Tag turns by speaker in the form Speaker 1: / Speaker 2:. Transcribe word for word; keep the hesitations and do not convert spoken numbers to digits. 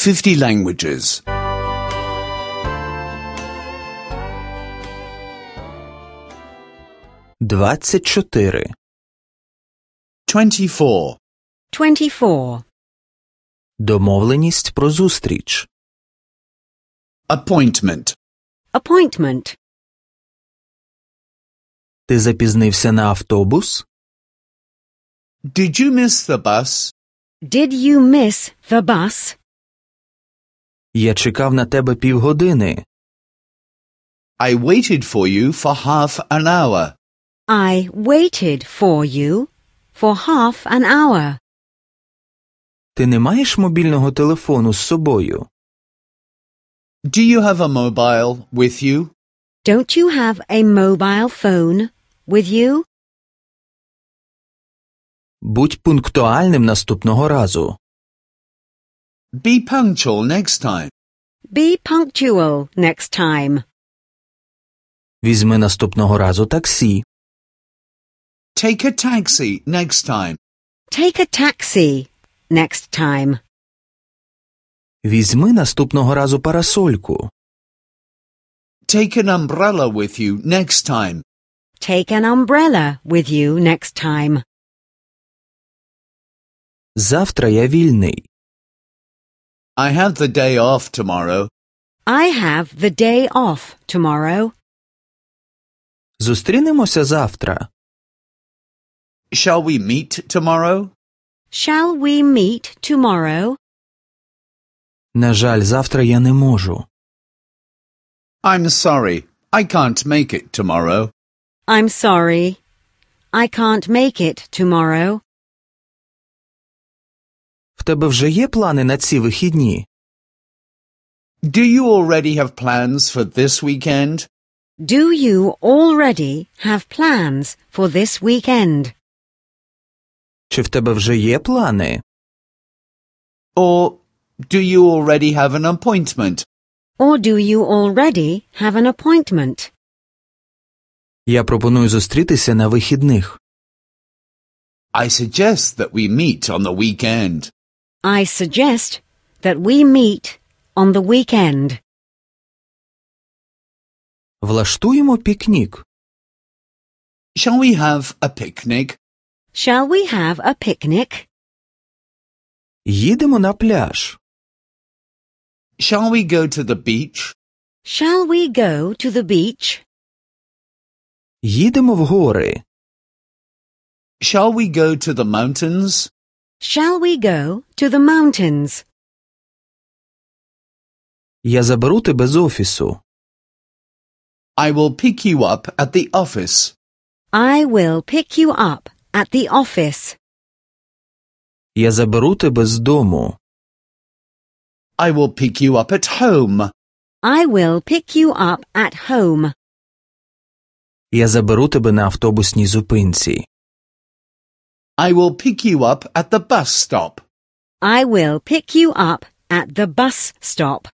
Speaker 1: fifty languages.
Speaker 2: двадцять чотири.
Speaker 1: twenty-four.
Speaker 3: twenty-four.
Speaker 2: Домовленість про зустріч.
Speaker 1: Appointment.
Speaker 3: Appointment.
Speaker 2: Ти запізнився на автобус?
Speaker 1: Did you miss the bus?
Speaker 3: Did you miss the bus?
Speaker 2: Я чекав на тебе півгодини.
Speaker 1: I waited for you for half an hour.
Speaker 3: I waited for you for half an hour.
Speaker 2: Ти не маєш мобільного телефону з собою?
Speaker 1: Do you have a mobile with you?
Speaker 3: Don't you have a mobile phone with you?
Speaker 2: Будь пунктуальним наступного разу.
Speaker 1: Be punctual next time.
Speaker 3: Be punctual next time.
Speaker 2: Візьми наступного разу таксі.
Speaker 1: Take a taxi next time.
Speaker 3: Take a taxi next time.
Speaker 2: Візьми наступного разу парасольку.
Speaker 1: Take an umbrella with you next time.
Speaker 3: Take an umbrella with you next time.
Speaker 2: Завтра я вільний.
Speaker 1: I have the day off tomorrow.
Speaker 3: I have the day off tomorrow.
Speaker 2: Зустрінемося завтра.
Speaker 1: Shall we meet tomorrow?
Speaker 3: Shall we meet tomorrow?
Speaker 2: На жаль, завтра я не можу.
Speaker 1: I'm sorry. I can't make it tomorrow.
Speaker 3: I'm sorry. I can't make it tomorrow.
Speaker 2: В тебе вже є плани на ці вихідні?
Speaker 1: Do you already have plans for this weekend?
Speaker 3: Do you already have plans for this weekend?
Speaker 2: Чи в тебе вже є плани?
Speaker 1: Or do you already have an appointment?
Speaker 3: Or do you already have an appointment?
Speaker 2: Я пропоную зустрітися на вихідних.
Speaker 1: I suggest that we meet on the weekend.
Speaker 3: I suggest that we meet on the weekend.
Speaker 2: Влаштуємо пікнік.
Speaker 1: Shall we have a picnic?
Speaker 3: Shall we have a picnic?
Speaker 2: Їдемо на пляж.
Speaker 1: Shall we go to the beach?
Speaker 3: Shall we go to the beach?
Speaker 2: Їдемо в гори.
Speaker 1: Shall we go to the mountains?
Speaker 3: Shall we go to the mountains?
Speaker 2: Я заберу тебе з офісу.
Speaker 1: I will pick you up at the office.
Speaker 3: I will pick you up at the office.
Speaker 2: Я заберу тебе з дому.
Speaker 1: I will pick you up at home.
Speaker 3: I will pick you up at home.
Speaker 2: Я заберу тебе на автобусній зупинці.
Speaker 1: I will pick you up at the bus stop.
Speaker 3: I will pick you up at the bus stop.